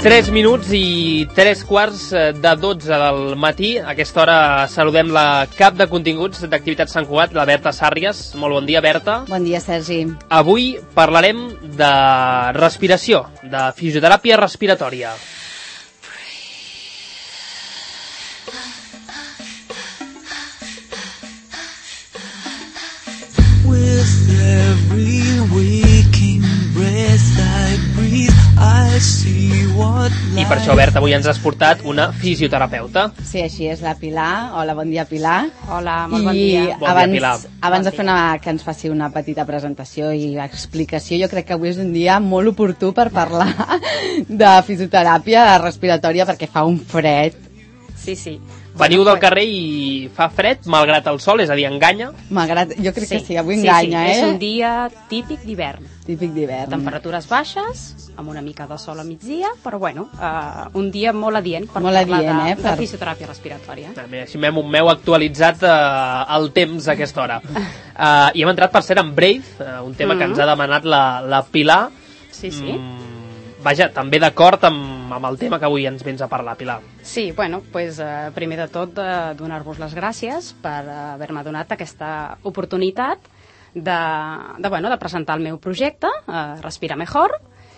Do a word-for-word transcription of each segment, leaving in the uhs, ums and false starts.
tres minuts i tres quarts de dotze del matí. A aquesta hora saludem la cap de continguts d'Activitats Sant Cugat, la Berta Sàrries. Molt bon dia, Berta. Bon dia, Sergi. Avui parlarem de respiració, de fisioteràpia respiratòria. With every waking breath I breathe, I see what I per això, Berta, avui ens has portat una fisioterapeuta. Sí, així és, la Pilar. Hola, bon dia, Pilar. Hola, molt I bon dia. Bon dia, abans, Pilar. abans Bon de fer una, que ens faci una petita presentació i explicació, jo crec que avui és un dia molt oportú per parlar de fisioteràpia respiratòria perquè fa un fred. Sí, sí. Veniu Bueno, del carrer i fa fred, malgrat el sol, és a dir, enganya. Malgrat, jo crec sí, que sí, avui sí, enganya, sí. eh? És un dia típic d'hivern. Típic d'hivern. Temperatures baixes, amb una mica de sol a migdia, però bueno, uh, un dia molt adient per Molt parlar adient, de, eh, per- de fisioteràpia respiratòria. Ah, mira, així m'heu actualitzat uh, el temps a aquesta hora. Uh, I hem entrat, per cert, en Brave, uh, un tema mm -hmm. que ens ha demanat la, la Pilar. Sí, sí. Mm, vaja, també d'acord amb, amb el tema que avui ens vens a parlar, Pilar. Sí, bueno, pues, uh, primer de tot uh, donar-vos les gràcies per uh, haver-me donat aquesta oportunitat de, de, bueno, de presentar el meu projecte, uh, Respira Mejor.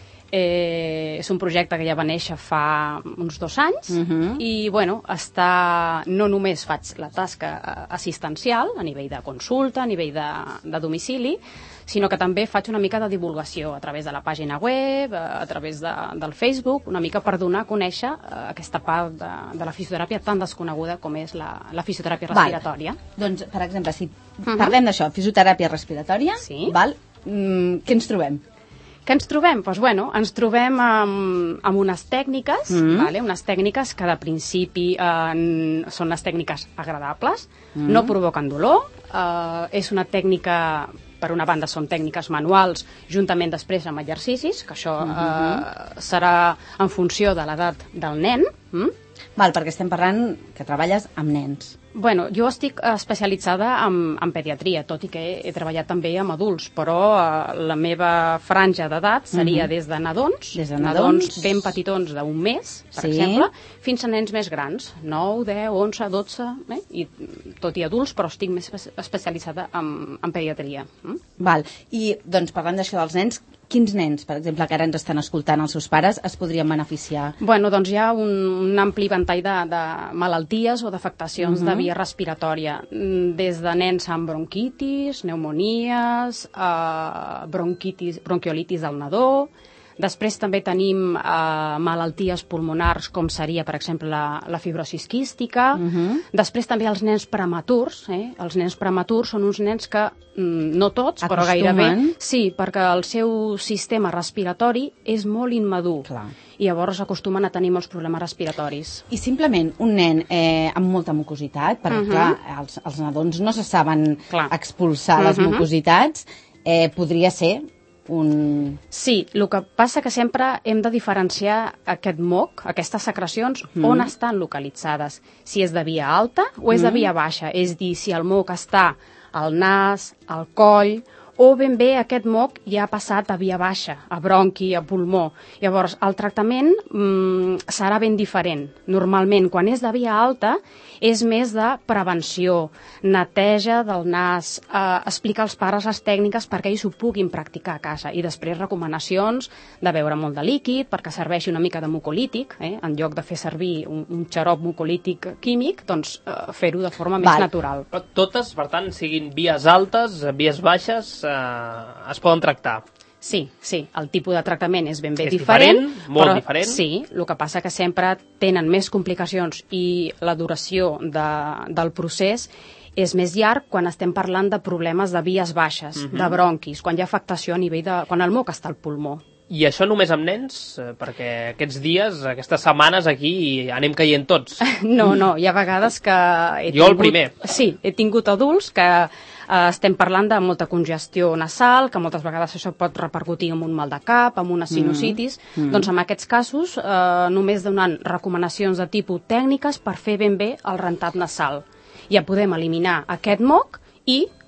Eh, és un projecte que ja va néixer fa uns dos anys Mhm. i bueno, està, no només faig la tasca eh, assistencial a nivell de consulta, a nivell de, de domicili, sinó que també faig una mica de divulgació a través de la pàgina web, eh, a través de, del Facebook, una mica per donar a conèixer eh, aquesta part de, de la fisioteràpia tan desconeguda com és la, la fisioteràpia respiratòria. Val. Doncs, per exemple, si Mhm. parlem d'això, fisioteràpia respiratòria, Sí. val? Mm, què ens trobem? Què ens trobem? Doncs, bueno, ens trobem amb, amb unes tècniques, Mm. vale? unes tècniques que de principi eh, n- són les tècniques agradables, Mm. no provoquen dolor, eh, és una tècnica, per una banda són tècniques manuals, juntament després amb exercicis, que això eh, serà en funció de l'edat del nen. Mm? Val, perquè estem parlant que treballes amb nens. Bueno, jo estic especialitzada en, en pediatria, tot i que he, he treballat també amb adults, però eh, la meva franja d'edat seria Mhm. des de nadons, Des de nadons nadons. ben petitons d'un mes, per Sí. exemple, fins a nens més grans, nou, deu, onze, dotze, eh? I, tot i adults, però estic més espe- especialitzada en, en pediatria. Mm? Val. I, doncs, parlant d'això dels nens, quins nens, per exemple, que ara ens estan escoltant els seus pares, es podrien beneficiar? Bueno, doncs hi ha un, un ampli ventall de, de malalties o d'afectacions Mhm. de via respiratòria, mm, des de nens amb bronquitis, pneumonies, eh, bronquitis, bronquiolitis del nadó. Després també tenim eh, malalties pulmonars, com seria, per exemple, la, la fibrosis quística. Mhm. Després també els nens prematurs. Eh? Els nens prematurs són uns nens que, mm, no tots, però Acostumen. gairebé... Sí, perquè el seu sistema respiratori és molt immadur. Clar. I llavors acostumen a tenir molts problemes respiratoris. I simplement un nen eh, amb molta mucositat, perquè, Mhm. clar, els, els nadons no se saben Clar. expulsar les Mhm. mucositats, eh, podria ser un... Sí, el que passa que sempre hem de diferenciar aquest moc, aquestes secrecions, Mhm. on estan localitzades. Si és de via alta o és de Mhm. via baixa. És a dir, si el moc està al nas, al coll, o ben bé aquest moc ja ha passat a via baixa, a bronqui, a pulmó. Llavors, el tractament mm, serà ben diferent. Normalment, quan és de via alta, és més de prevenció, neteja del nas, eh, explicar als pares les tècniques perquè ells ho puguin practicar a casa, i després recomanacions de beure molt de líquid perquè serveixi una mica de mucolític, eh? En lloc de fer servir un, un xarop mucolític químic, doncs eh, fer-ho de forma més Val. natural. Però totes, per tant, siguin vies altes, vies baixes, eh, es poden tractar. Sí, sí, el tipus de tractament és ben bé És diferent, diferent, molt però diferent. sí, el que passa que sempre tenen més complicacions i la duració de, del procés és més llarg quan estem parlant de problemes de vies baixes, Mhm. de bronquis, quan hi ha afectació a nivell de... quan el moc està al pulmó. I això només amb nens? Eh, Perquè aquests dies, aquestes setmanes aquí, anem caient tots. No, no, hi ha vegades que... He Jo el primer. Sí, he tingut adults que eh, estem parlant de molta congestió nasal, que moltes vegades això pot repercutir en un mal de cap, en una sinusitis. Mm. Doncs en aquests casos, eh, només donant recomanacions de tipus tècniques per fer ben bé el rentat nasal. Ja podem eliminar aquest moc i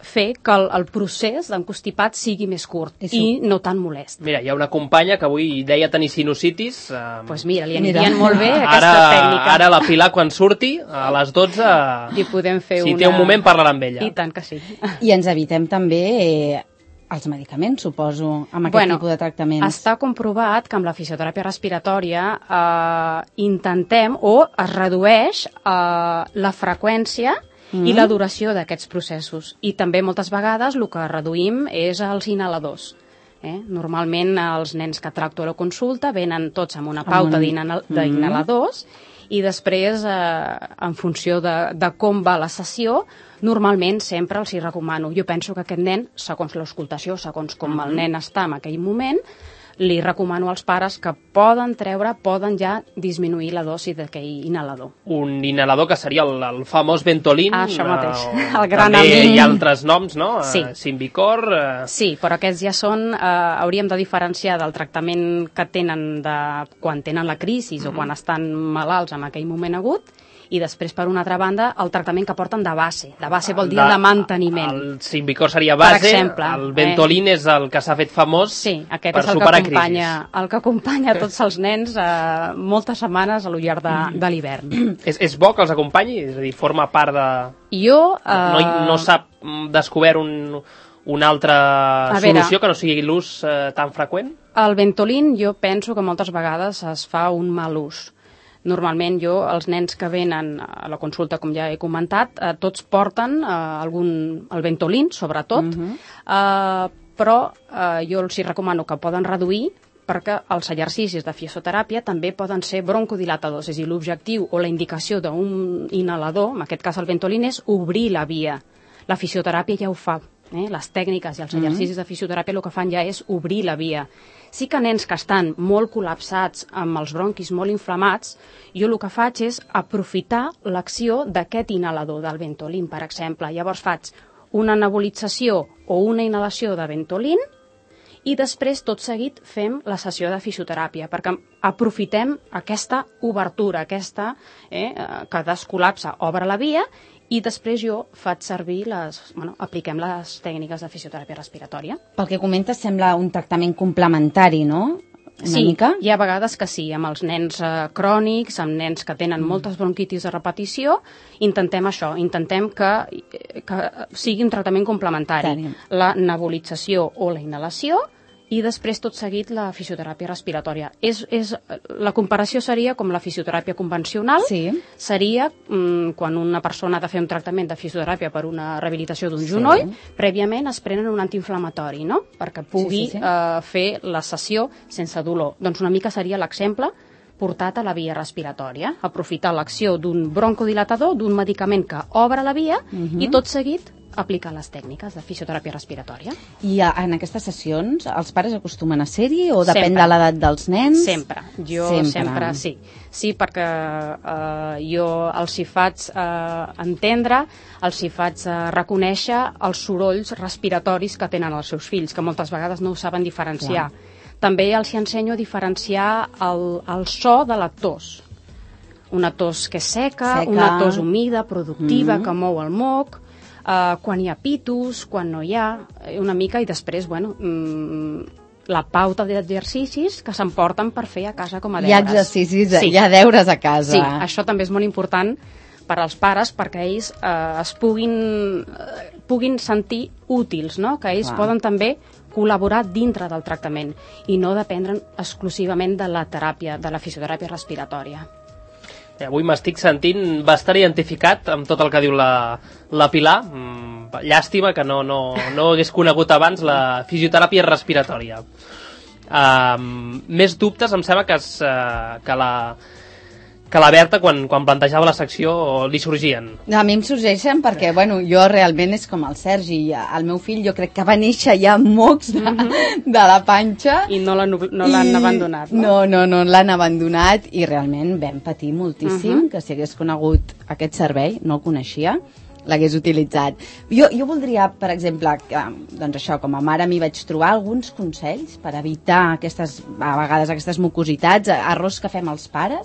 fer que el, el procés d'encostipat sigui més curt Eso. i no tan molest. Mira, hi ha una companya que avui deia tenir sinusitis. Eh, Doncs pues mira, li anirien molt bé aquesta ara, tècnica. Ara la Pilar, quan surti, a les dotze, I podem fer si una... té un moment, parlarà amb ella. I tant que sí. I ens evitem també eh, els medicaments, suposo, amb aquest bueno, tipus de tractaments. Està comprovat que amb la fisioteràpia respiratòria eh, intentem o es redueix eh, la freqüència mm. i la duració d'aquests processos. I també moltes vegades el que reduïm és els inhaladors. Eh? Normalment els nens que tracto a la consulta venen tots amb una pauta un... d'inhaladors mm. i després, eh, en funció de, de com va la sessió, normalment sempre els hi recomano. Jo penso que aquest nen, segons l'auscultació, segons com el nen està en aquell moment, li recomano als pares que poden treure, poden ja disminuir la dosi d'aquell inhalador. Un inhalador que seria el, el famós Ventolin. Ah, això mateix, eh, el gran també amic. hi ha altres noms, no? Sí. Eh, Symbicort. Eh... Sí, però aquests ja són, eh, hauríem de diferenciar del tractament que tenen de, quan tenen la crisi mm-hmm. o quan estan malalts en aquell moment agut, i després, per una altra banda, el tractament que porten de base. De base vol dir de, de manteniment. El Symbicort seria base, per exemple, el Ventolin eh? és el que s'ha fet famós sí, aquest per és el superar que acompanya, crisis. el que acompanya tots els nens eh, moltes setmanes a lo llarg de, de l'hivern. És, és bo que els acompanyi? És a dir, forma part de... Jo... Eh... No, no s'ha descobert un, una altra solució que no sigui l'ús eh, tan freqüent? El Ventolin jo penso que moltes vegades es fa un mal ús. Normalment jo, els nens que venen a la consulta, com ja he comentat, eh, tots porten eh, algun, el Ventolin, sobretot, uh-huh. eh, però eh, jo els hi recomano que poden reduir perquè els exercicis de fisioteràpia també poden ser broncodilatadors, és a dir, l'objectiu o la indicació d'un inhalador, en aquest cas el Ventolin, és obrir la via. La fisioteràpia ja ho fa. Eh? Les tècniques i els exercicis de fisioteràpia el que fan ja és obrir la via. Sí que nens que estan molt col·lapsats, amb els bronquis molt inflamats, jo el que faig és aprofitar l'acció d'aquest inhalador del Ventolin, per exemple. Llavors faig una nebulització o una inhalació de Ventolin i després, tot seguit, fem la sessió de fisioteràpia, perquè aprofitem aquesta obertura, aquesta eh, que descol·lapsa, obre la via, i després jo faig servir les... Bueno, apliquem les tècniques de fisioteràpia respiratòria. Pel que comentes, sembla un tractament complementari, no? Una sí, mica? Hi ha vegades que sí, amb els nens eh, crònics, amb nens que tenen mm. moltes bronquitis de repetició, intentem això, intentem que, que sigui un tractament complementari. Tari. La nebulització o la inhalació, i després, tot seguit, la fisioteràpia respiratòria. És, és, la comparació seria com la fisioteràpia convencional, sí. seria mm, quan una persona ha de fer un tractament de fisioteràpia per una rehabilitació d'un sí. genoll, prèviament es prenen un antiinflamatori, no?, perquè pugui sí, sí, sí. Eh, fer la sessió sense dolor. Doncs una mica seria l'exemple portat a la via respiratòria, aprofitar l'acció d'un broncodilatador, d'un medicament que obre la via, uh-huh. i tot seguit aplicar les tècniques de fisioteràpia respiratòria. I en aquestes sessions els pares acostumen a ser-hi o depèn sempre. De l'edat dels nens? Sempre. Jo sempre, sempre sí. Sí, perquè eh, jo els hi faig eh, entendre, els hi faig eh, reconèixer els sorolls respiratoris que tenen els seus fills, que moltes vegades no ho saben diferenciar. Clar. També els hi ensenyo a diferenciar el, el so de la tos. Una tos que és seca, seca. Una tos humida, productiva, mm-hmm. que mou el moc, Uh, quan hi ha pitos, quan no hi ha, una mica, i després, bueno, mm, la pauta d'exercicis que s'emporten per fer a casa com a deures. Hi ha exercicis, sí. hi ha deures a casa. Sí, això també és molt important per als pares perquè ells uh, es puguin, uh, puguin sentir útils, no? Que ells Clar. Poden també col·laborar dintre del tractament i no dependre exclusivament de la teràpia, de la fisioteràpia respiratòria. Avui m'estic sentint bastant identificat amb tot el que diu la, la Pilar. Mm, llàstima que no, no, no hagués conegut abans la fisioteràpia respiratòria. Um, més dubtes em sembla que, es, uh, que la... que la Berta, quan, quan plantejava la secció, li sorgien. A mi em sorgeixen perquè, bueno, jo realment és com el Sergi. El meu fill jo crec que va néixer ja amb mocs de, mm-hmm. de la panxa. I no l'han no l'han abandonat, no? No, no, no l'han abandonat i realment vam patir moltíssim mm-hmm. que si hagués conegut aquest servei, no el coneixia, l'hagués utilitzat. Jo, jo voldria, per exemple, que, doncs això, com a mare m'hi vaig trobar alguns consells per evitar aquestes, a vegades aquestes mucositats, errors que fem els pares.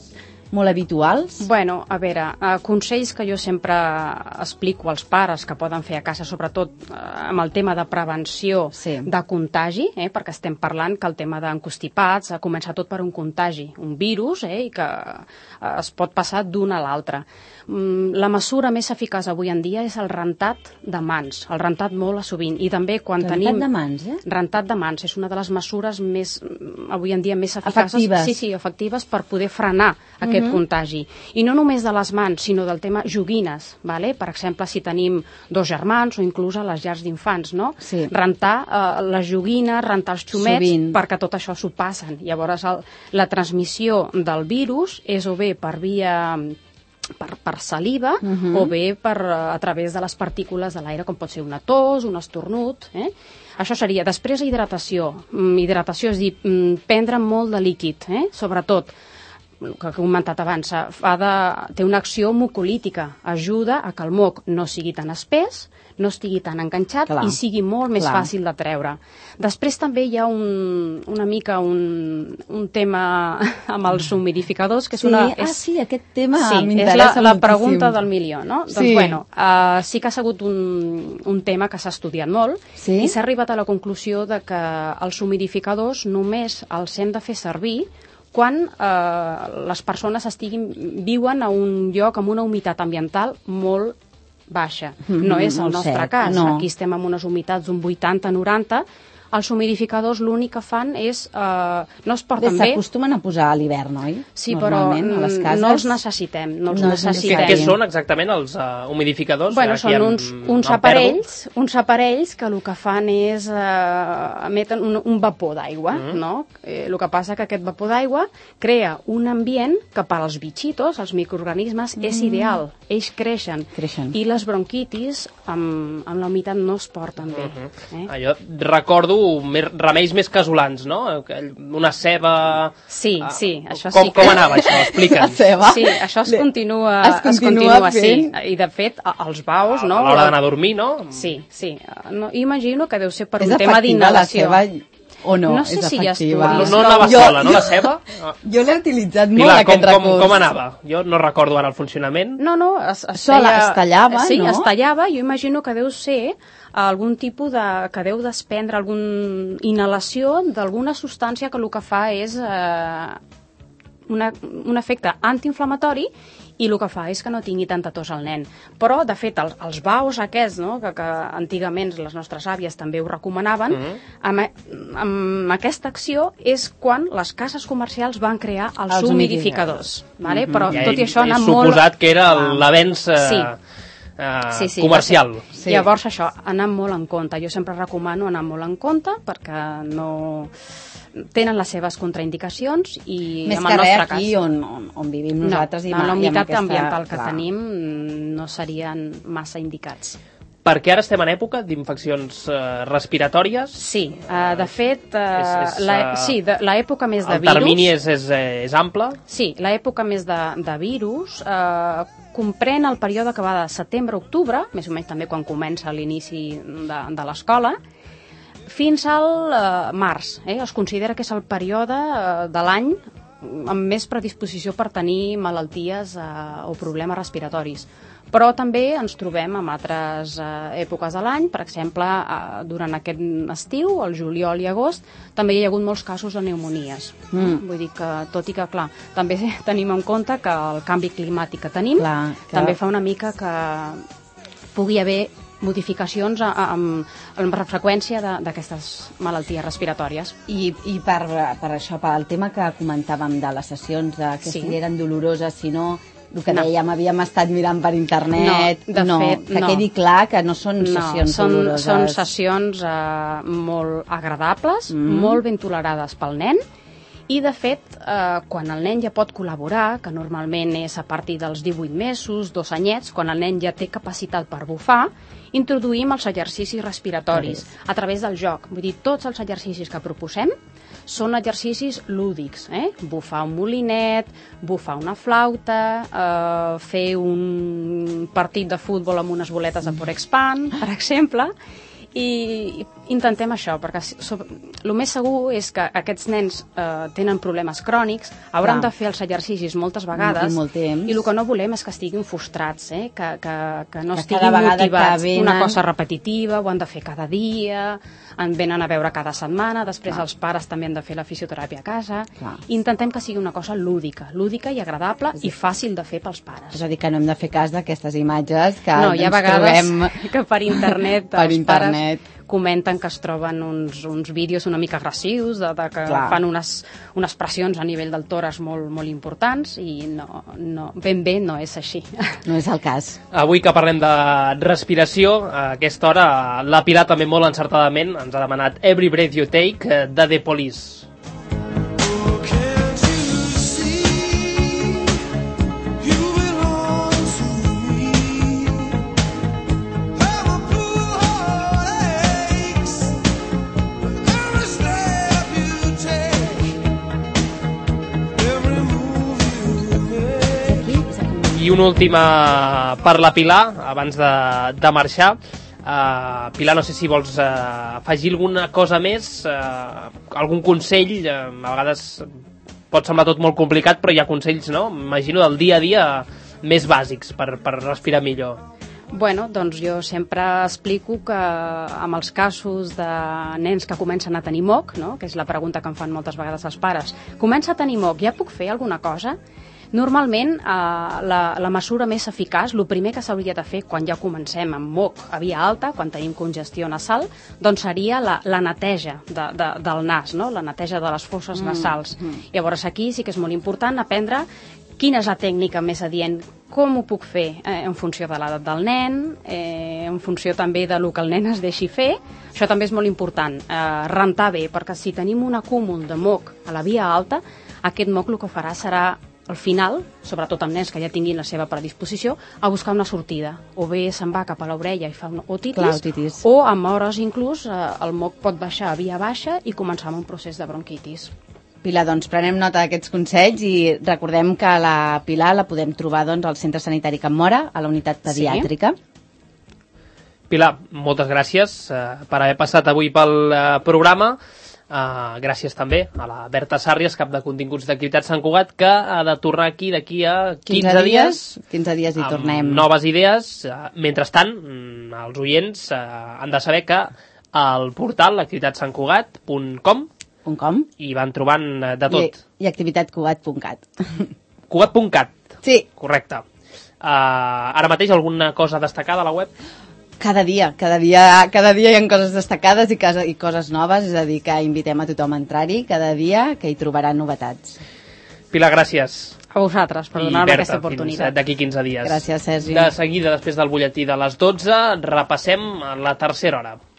molt habituals? Bueno, a veure, eh, consells que jo sempre explico als pares que poden fer a casa, sobretot eh, amb el tema de prevenció Sí. de contagi, eh, perquè estem parlant que el tema d'encostipats eh, comença tot per un contagi, un virus, eh, i que eh, es pot passar d'un a l'altre. Mm, la mesura més eficaç avui en dia és el rentat de mans, el rentat molt a sovint, i també quan Rentat tenim... de mans, eh? Rentat de mans és una de les mesures més, mm, avui en dia més eficaces. Efectives. Sí, sí, efectives per poder frenar aquest uh -huh. contagi. I no només de les mans, sinó del tema joguines, vale? Per exemple, si tenim dos germans o inclús a les llars d'infants, no? Sí. Rentar eh, les joguines, rentar els xumets, Sovint. perquè tot això s'ho passen. Llavors, el, la transmissió del virus és o bé per via per, per saliva uh -huh. o bé per, a través de les partícules de l'aire, com pot ser una tos, un estornut, eh? Això seria. Després, hidratació. Mm, hidratació és dir, mm, prendre molt de líquid, eh? Sobretot, el que he comentat abans, fa de, té una acció mucolítica, ajuda a que el moc no sigui tan espès, no estigui tan enganxat Clar. i sigui molt més Clar. fàcil de treure. Després també hi ha un, una mica un, un tema amb els humidificadors, que és Sí, una... ah, És, sí, aquest tema sí, és m'interessa la, la moltíssim. pregunta del milió, no? Sí. Doncs, bueno, uh, sí que ha sigut un, un tema que s'ha estudiat molt Sí? i s'ha arribat a la conclusió de que els humidificadors només els hem de fer servir quan eh, les persones estiguin, viuen a un lloc amb una humitat ambiental molt baixa. Mm, No és el molt nostre cert, cas. no. Aquí estem amb unes humitats d'un vuitanta noranta. Els humidificadors l'únic que fan és... Eh, no es porten bé. S'acostumen a posar a l'hivern, oi? Sí, però Normalment, a les mm, cases. no els necessitem. No els No els Què, necessitem. què són exactament els uh, humidificadors? Bueno, Aquí són em- uns, uns em aparells, uns aparells que el que fan és eh, emeten un, un vapor d'aigua, Mm. no? Eh, el que passa que aquest vapor d'aigua crea un ambient que per als bitxitos, els microorganismes, és ideal. Ells creixen. Creixen. I les bronquitis amb, amb la humitat no es porten bé. eh? Ah, jo recordo més, remeis més casolans, no? Aquell- Una ceba... Sí, Ah, sí, això com, sí que... Com anava això? La Explica'ns. ceba. Sí, això es Le- continua, es continua continua sí. fent. I, de fet, a- els baus, no? A l'hora d'anar a dormir, no? Sí, sí. No, imagino que deu ser per És un tema efectiva la d'inhalació. ceba o no? No sé és si hi ha efectiva. No, estudis. no anava Jo- sola, no, la jo- ceba? Ah. Jo l'he utilitzat molt, Pilar, com, aquest com, recurs. com anava? Jo no recordo ara el funcionament. No, no, es, es, Sola, feia- es tallava, sí, no? es tallava. Jo imagino que deu ser algun tipus de... que deu desprendre algun inhalació d'alguna substància que el que fa és eh, una, un efecte antiinflamatori i el que fa és que no tingui tanta tos al nen. Però, de fet, els, els baus aquests, no? que, que antigament les nostres àvies també ho recomanaven, Mhm. amb, amb aquesta acció és quan les cases comercials van crear els, Els humidificadors. Vale? Mhm. Però Ja tot he, i això he anant molt... suposat que era l'avenç eh, Sí. eh, Sí, sí, comercial. va ser. Sí. Llavors això, anar molt en compte. Jo sempre recomano anar molt en compte perquè no... tenen les seves contraindicacions i Més en que el res nostre aquí cas... on, on, on vivim nosaltres no, i, no, ma- la i amb humitat aquesta... ambiental que clar. tenim mm, no serien massa indicats. Perquè ara estem en època d'infeccions eh, respiratòries. Sí, uh, de fet, uh, És- és, la, eh, sí, de, l'època més de El virus... termini és, és, eh, és ample. Sí, l'època més de, de virus eh, comprèn el període que va de setembre a octubre, més o menys també quan comença l'inici de, de l'escola, fins al eh, març. Eh? Es considera que és el període eh, de l'any amb més predisposició per tenir malalties eh, o problemes respiratoris. Però també ens trobem en altres eh, èpoques de l'any, per exemple, eh, durant aquest estiu, el juliol i agost, també hi ha hagut molts casos de pneumonies. Mm. Vull dir que, tot i que, clar, també tenim en compte que el canvi climàtic que tenim Clar, que- també fa una mica que pugui haver modificacions a- a- amb, amb la freqüència de- d'aquestes malalties respiratòries. I, i per, per això, per el tema que comentàvem de les sessions, de que Sí. si eren doloroses, si no, el que No. dèiem, havíem estat mirant per internet, No, de fet, que no. quedi clar que no són sessions són, doloroses. són sessions eh, molt agradables, Mm. molt ben tolerades pel nen, i de fet, eh, quan el nen ja pot col·laborar, que normalment és a partir dels divuit mesos, dos anyets, quan el nen ja té capacitat per bufar, introduïm els exercicis respiratoris a través del joc. Vull dir, tots els exercicis que proposem són exercicis lúdics, eh? Bufar un molinet, bufar una flauta, eh, fer un partit de futbol amb unes boletes de Forexpan, per exemple, i intentem això, perquè el més segur és que aquests nens eh, tenen problemes crònics, hauran Clar. de fer els exercicis moltes vegades, I molt temps. i el que no volem és que estiguin frustrats, eh? que, que, que no Que estiguin cada vegada motivats. que venen- Una cosa repetitiva, ho han de fer cada dia, en venen a veure cada setmana, després Clar. els pares també han de fer la fisioteràpia a casa. Clar. Intentem que sigui una cosa lúdica, lúdica i agradable i fàcil de fer pels pares. És a dir, que no hem de fer cas d'aquestes imatges que No, hi ha ens vegades trobem que per internet per els internet. pares comenten que es troben uns, uns vídeos una mica agressius, de, de que Clar. fan unes, unes pressions a nivell del tòrax molt, molt importants i no, no, ben bé no és així. No és el cas. Avui que parlem de respiració, a aquesta hora la Pilar també molt encertadament ens ha demanat Every Breath You Take eh, de The Police. Can't you see you belong to me? How a poor heart aches with every step you take, every move you make. I una última per la Pilar, abans de, de marxar. Uh, Pilar, no sé si vols uh, afegir alguna cosa més, uh, algun consell, uh, a vegades pot semblar tot molt complicat, però hi ha consells, no? Imagino del dia a dia més bàsics per, per respirar millor. Bueno, doncs jo sempre explico que amb els casos de nens que comencen a tenir moc, no? Que és la pregunta que em fan moltes vegades els pares, comença a tenir moc, ja puc fer alguna cosa? Normalment, eh, la, la mesura més eficaç, el primer que s'hauria de fer quan ja comencem amb moc a via alta, quan tenim congestió nasal, doncs seria la, la neteja de, de, del nas, no? La neteja de les fosses mm. nasals. Mm. Llavors aquí sí que és molt important aprendre quina és la tècnica més adient, com ho puc fer eh, en funció de l'edat del nen, eh, en funció també de lo que el nen es deixi fer. Això també és molt important, eh, rentar bé, perquè si tenim un acúmul de moc a la via alta, aquest moc el que farà serà al final, sobretot amb nens que ja tinguin la seva predisposició, a buscar una sortida. O bé se'n va cap a l'orella i fa una otitis, Clar, otitis. o amb hores inclús eh, el moc pot baixar a via baixa i començar amb un procés de bronquitis. Pilar, doncs prenem nota d'aquests consells i recordem que la Pilar la podem trobar doncs, al Centre Sanitari Can Móra, a la unitat pediàtrica. Sí. Pilar, moltes gràcies uh, per haver passat avui pel uh, programa. Uh, gràcies també a la Berta Sàrries, cap de continguts d'activitat Sant Cugat, que ha de tornar aquí d'aquí a quinze dies. quinze dies i amb tornem. noves idees. Uh, mentrestant, mm, els oients uh, han de saber que al portal activitat sant cugat punt com .com hi van trobant uh, de tot. I, i activitatcugat punt cat. cugat punt cat. Sí. Correcte. Uh, ara mateix alguna cosa destacada a la web? Cada dia, cada dia, cada dia hi ha coses destacades i, casa, i coses noves, és a dir, que invitem a tothom a entrar-hi cada dia, que hi trobaran novetats. Pilar, gràcies. A vosaltres per I donar-me Berta, aquesta oportunitat. fins d'aquí quinze dies. Gràcies, Sergi. De seguida, després del butlletí de les dotze, repassem la tercera hora.